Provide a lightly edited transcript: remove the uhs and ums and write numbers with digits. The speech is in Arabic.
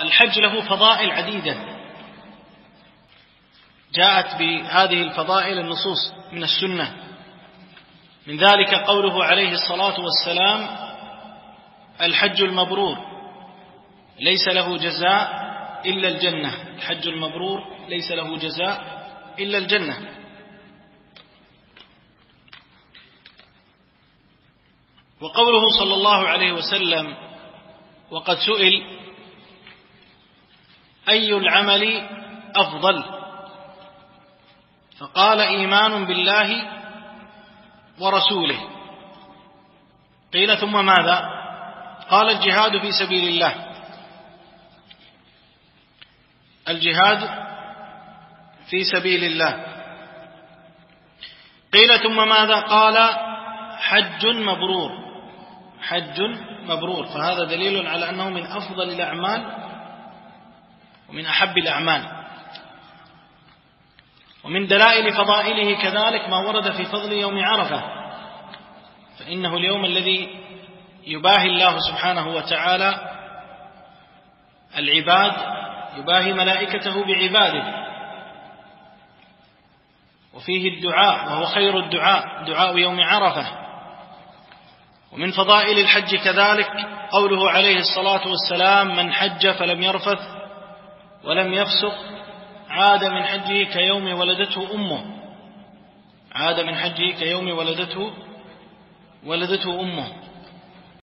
والحج له فضائل عديدة، جاءت بهذه الفضائل النصوص من السنة، من ذلك قوله عليه الصلاة والسلام: الحج المبرور ليس له جزاء إلا الجنة. الحج المبرور ليس له جزاء إلا الجنة. وقوله صلى الله عليه وسلم: وقد سئل أي العمل أفضل؟ فقال: إيمان بالله ورسوله. قيل: ثم ماذا؟ قال: الجهاد في سبيل الله. الجهاد في سبيل الله. قيل: ثم ماذا؟ قال: حج مبرور. حج مبرور. فهذا دليل على أنه من أفضل الأعمال ومن أحب الأعمال. ومن دلائل فضائله كذلك ما ورد في فضل يوم عرفة، فإنه اليوم الذي يباهي الله سبحانه وتعالى العباد، يباهي ملائكته بعباده، وفيه الدعاء، وهو خير الدعاء، دعاء يوم عرفة. ومن فضائل الحج كذلك قوله عليه الصلاة والسلام: من حج فلم يرفث ولم يفسق عاد من حجه كيوم ولدته أمه. عاد من حجه كيوم ولدته أمه.